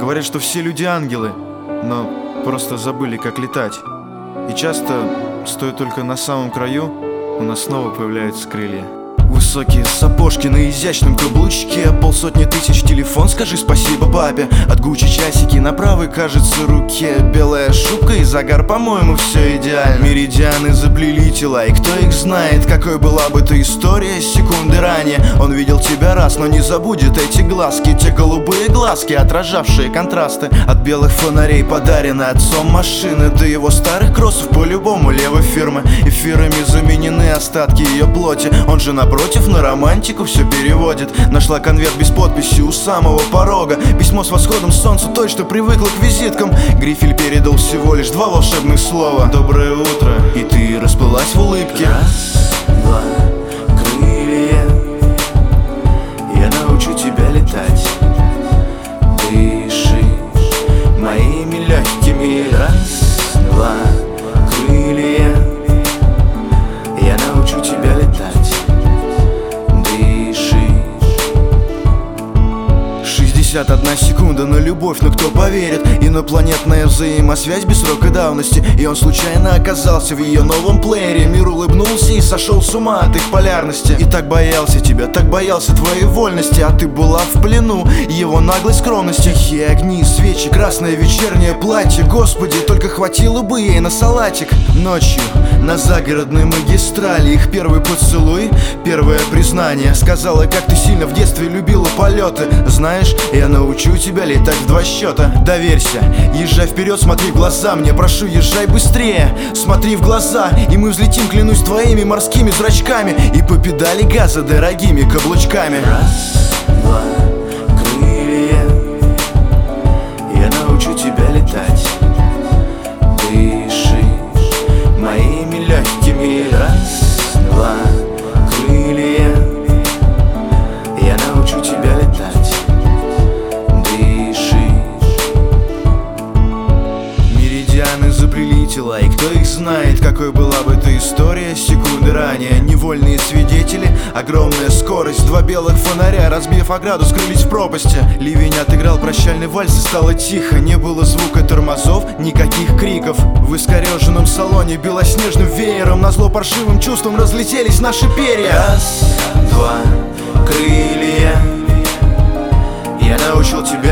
Говорят, что все люди ангелы, но просто забыли, как летать. И часто, стоя только на самом краю, у нас снова появляются крылья. Высокие сапожки на изящном каблучке, 500 000 телефон, скажи спасибо папе. От Гуччи часики на правой, кажется, руке. Белая шубка и загар, по-моему, все идеально. Меридианы заплели тела, и кто их знает, какой была бы та история секунды ранее. Он видел тебя раз, но не забудет эти глазки, те голубые глазки, отражавшие контрасты. От белых фонарей подарены отцом машины, до его старых кроссов по-любому левой фирмы. Эфирами заменены остатки ее плоти. Он же напротив на романтику все переводит. Нашла конверт без подписи у самого порога. Письмо с восходом солнца, той, что привыкла к визиткам. Грифель передал всего лишь 2 волшебных слова: доброе утро. И ты расплылась в улыбке. Раз, два, крылья. Я научу тебя летать. Дыши моими легкими. Раз, два, крылья. Я научу тебя летать. 61 секунда на любовь, но кто поверит? Инопланетная взаимосвязь без срока давности. И он случайно оказался в ее новом плеере. Мир улыбнулся и сошел с ума от их полярности. И так боялся тебя, так боялся твоей вольности. А ты была в плену его наглой скромности. Тихие огни, свечи, красное вечернее платье. Господи, только хватило бы ей на салатик. Ночью на загородной магистрали их первый поцелуй, первое признание. Сказала, как ты сильно в детстве любила полеты. Знаешь, я научу тебя летать в 2 счета. Доверься, езжай вперед, смотри в глаза мне. Прошу, езжай быстрее, смотри в глаза. И мы взлетим, клянусь, твоими морскими зрачками. И по педали газа дорогими каблучками. Раз, два, крылья. Я научу тебя летать. Дыши моими легкими. Раз, два, крылья. Я научу тебя летать. Меридианы заплели тела, и кто их знает, какой была бы эта история секунды ранее. Невольные свидетели, огромная скорость, 2 белых фонаря, разбив ограду, скрылись в пропасти. Ливень отыграл прощальный вальс, и стало тихо. Не было звука тормозов, никаких криков. В искореженном салоне белоснежным веером назло паршивым чувством разлетелись наши перья. Раз, два, крылья. Я научил тебя